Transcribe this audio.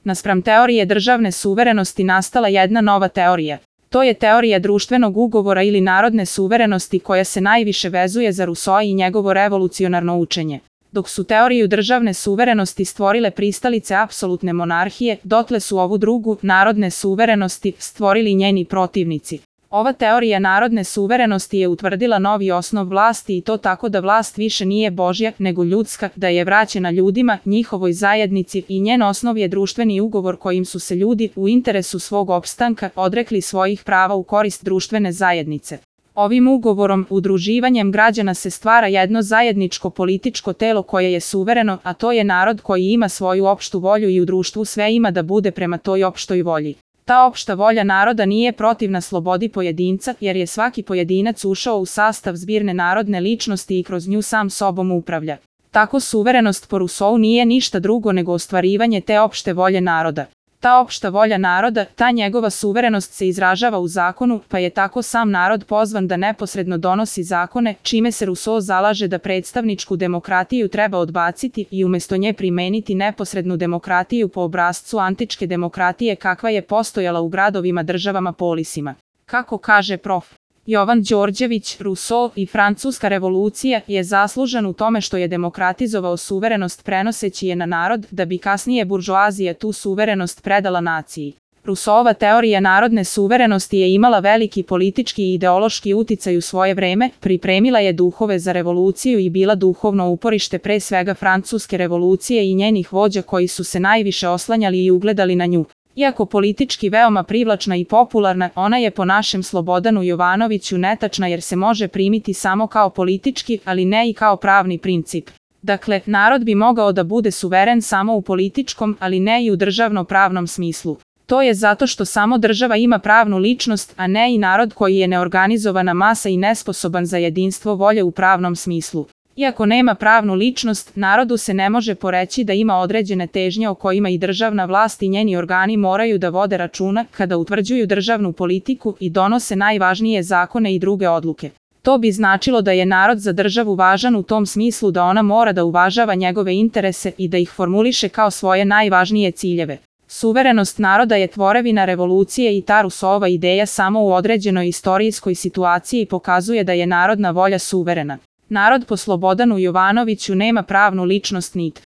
Naspram teorije državne suverenosti nastala jedna nova teorija. To je teorija društvenog ugovora ili narodne suverenosti koja se najviše vezuje za Rousseau i njegovo revolucionarno učenje. Dok su teoriju državne suverenosti stvorile pristalice apsolutne monarhije, dotle su ovu drugu, narodne suverenosti, stvorili njeni protivnici. Ova teorija narodne suverenosti je utvrdila novi osnov vlasti i to tako da vlast više nije Božja, nego ljudska, da je vraćena ljudima, njihovoj zajednici i njen osnov je društveni ugovor kojim su se ljudi, u interesu svog opstanka, odrekli svojih prava u korist društvene zajednice. Ovim ugovorom, udruživanjem građana se stvara jedno zajedničko političko telo koje je suvereno, a to je narod koji ima svoju opštu volju i u društvu sve ima da bude prema toj opštoj volji. Ta opšta volja naroda nije protivna slobodi pojedinca, jer je svaki pojedinac ušao u sastav zbirne narodne ličnosti i kroz nju sam sobom upravlja. Tako suverenost po Rousseau nije ništa drugo nego ostvarivanje te opšte volje naroda. Ta opšta volja naroda, ta njegova suverenost se izražava u zakonu, pa je tako sam narod pozvan da neposredno donosi zakone, čime se Rousseau zalaže da predstavničku demokratiju treba odbaciti i umjesto nje primeniti neposrednu demokratiju po obrascu antičke demokratije kakva je postojala u gradovima državama polisima. Kako kaže prof. Jovan Đorđević, Rousseau i Francuska revolucija je zaslužan u tome što je demokratizovao suverenost prenoseći je na narod da bi kasnije buržoazija tu suverenost predala naciji. Rousseauova teorija narodne suverenosti je imala veliki politički i ideološki uticaj u svoje vreme, pripremila je duhove za revoluciju i bila duhovno uporište pre svega Francuske revolucije i njenih vođa koji su se najviše oslanjali i ugledali na nju. Iako politički veoma privlačna i popularna, ona je po našem Slobodanu Jovanoviću netačna jer se može primiti samo kao politički, ali ne i kao pravni princip. Dakle, narod bi mogao da bude suveren samo u političkom, ali ne i u državno-pravnom smislu. To je zato što samo država ima pravnu ličnost, a ne i narod koji je neorganizovana masa i nesposoban za jedinstvo volje u pravnom smislu. Iako nema pravnu ličnost, narodu se ne može poreći da ima određene težnje o kojima i državna vlast i njeni organi moraju da vode računa kada utvrđuju državnu politiku i donose najvažnije zakone i druge odluke. To bi značilo da je narod za državu važan u tom smislu da ona mora da uvažava njegove interese i da ih formuliše kao svoje najvažnije ciljeve. Suverenost naroda je tvorevina revolucije i ta Rousseauova ideja samo u određenoj istorijskoj situaciji pokazuje da je narodna volja suverena. Narod po Slobodanu Jovanoviću nema pravnu ličnost nit